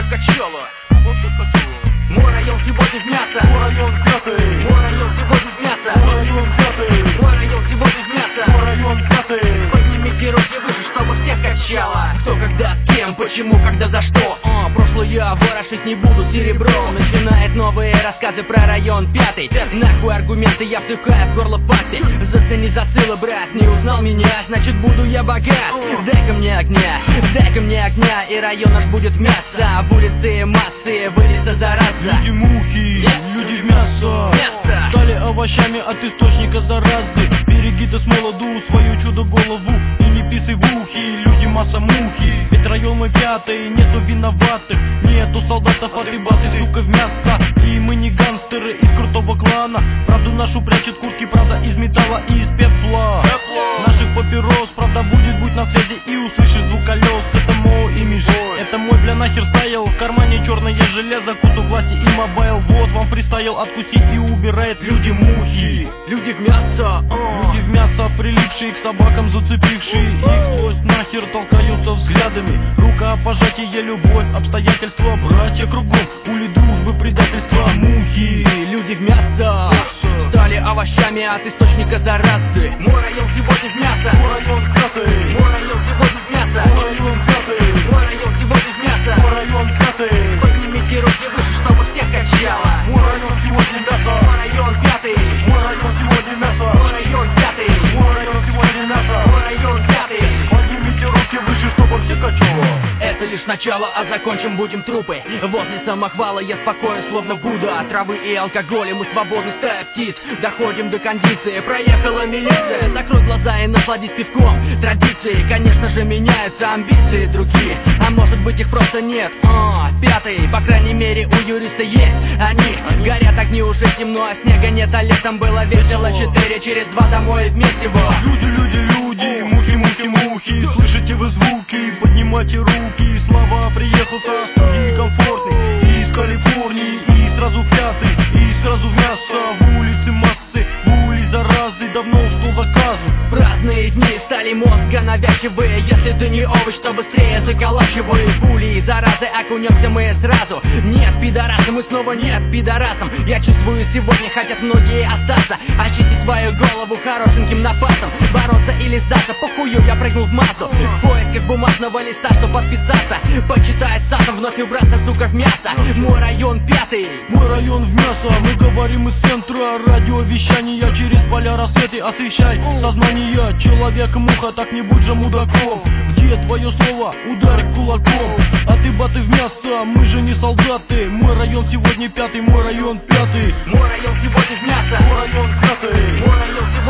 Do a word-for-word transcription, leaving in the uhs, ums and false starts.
качало. Мой район сегодня в мясо. Мой район пятый. Мой район сегодня в мясо. Мой район пятый. Мой район сегодня в мясо. Мой район пятый. Поднимите руки выше, чтобы всех качало. Кто, когда, с кем, почему, когда, за что. О, прошлое ворошить не буду, серебро. Начинает новые рассказы про район пятый. Нахуй аргументы, я втыкаю в горло факты. Зацени засылы, брат, не узнал меня, значит буду я богат. Дай-ка мне огня, дай-ка мне огня, и район наш будет в мясо. В улице массы, выльется зараза. Люди мухи, Мясо. люди в мясо. Мясо. Стали овощами от источника заразы. Береги ты с молоду свою чудо-голову и не писай в ухи, люди масса мухи. Ведь район мой пятый, нету виноватых, нету солдатов, а ты баты, сука, в мясо. И мы не гангстеры из крутого клана, правду нашу прячет куртки, правда из металла и из пепла. Наших папирос, правда будет будь на связи и услышишь звук колес. Это мой имидж, это мой бля нахер стайл. В кармане черное железо, кусок власти и мобайл. Вот вам фристайл, откусить и убирает люди мухи. Люди в мясо, о. Люди в мясо, прилипшие к собакам, зацепившие их злость, нахер толкаются взглядами. Рукопожатие, любовь, обстоятельства, братья кругом, ули дружбы, предательства, мухи. Люди в мясо стали овощами от источника заразы. Мой район сегодня в мясо. Мой район пятый. Мой район сегодня в мясо. Мой район пятый. Мой район сегодня в мясо. Мой район пятый. Поднимите руки выше, чтобы всех качало. Мой район сегодня мясо. Мой район пятый. Мой район сегодня мясо. Мой район пятый. Мой район сегодня мясо. Мой район пятый. Поднимите руки выше, чтобы все качало. Это лишь начало, а закончим будем трупы. Возле самохвала я спокоен, словно Будда. От травы и алкоголя мы свободны, стая птиц. Доходим до кондиции, проехала милиция. Закрой глаза и насладись пивком. Традиции, конечно же, меняются, амбиции другие. А может быть их просто нет. О, пятый, по крайней мере у юриста есть. Они горят огни, уже темно, а снега нет. А летом было весело, четыре через два домой вместе во. Люди, люди, люди, мухи, мухи, мухи. Слышите вы звуки, поднимайте руки. Слава приехал со студии комфортный, из Калифорнии, и сразу в пятый, и сразу в мясо. В улице массы, в улице заразы, давно жду заказу. Праздные дни стали мозга навязчивые. Если ты не овощ, то быстрее заколачивай. Пули и заразы, окунемся мы сразу. Нет, пидорасы, мы снова нет пидорасом. Я чувствую, сегодня хотят многие остаться. Очистить свою голову хорошеньким напасом. Бороться или сдаться, похую, я прыгнул в Мазду. В поисках бумажного листа, чтоб подписаться. Почитать сатом, вновь убраться, сука, в мясо. Мой район пятый. Мой район в мясо, мы говорим из центра. Радиовещания через поля рассветы освещай сознание. Человек-муха, так не будь же мудаком. Где твое слово? Ударь кулаком. А ты баты в мясо, мы же не солдаты. Мой район сегодня пятый, мой район пятый. Мой район сегодня в мясо. Мой район пятый. Мой район сегодня